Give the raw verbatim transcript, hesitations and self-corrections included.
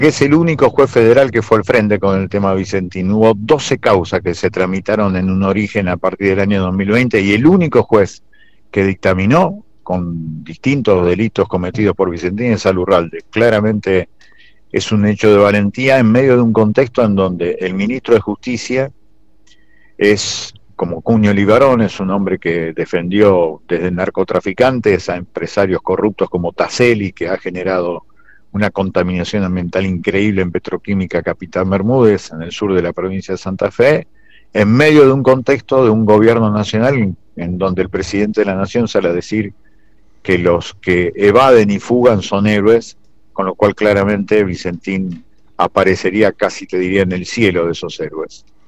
es el único juez federal que fue al frente con el tema Vicentín. Hubo doce causas que se tramitaron en un origen a partir del año dos mil veinte y el único juez que dictaminó con distintos delitos cometidos por Vicentín es Alurralde. Claramente es un hecho de valentía en medio de un contexto en donde el ministro de Justicia es como Cuño Libarón, es un hombre que defendió desde narcotraficantes a empresarios corruptos como Taselli, que ha generado una contaminación ambiental increíble en Petroquímica Capitán Bermúdez, en el sur de la provincia de Santa Fe, en medio de un contexto de un gobierno nacional en donde el presidente de la nación sale a decir que los que evaden y fugan son héroes, con lo cual claramente Vicentín aparecería casi, te diría, en el cielo de esos héroes.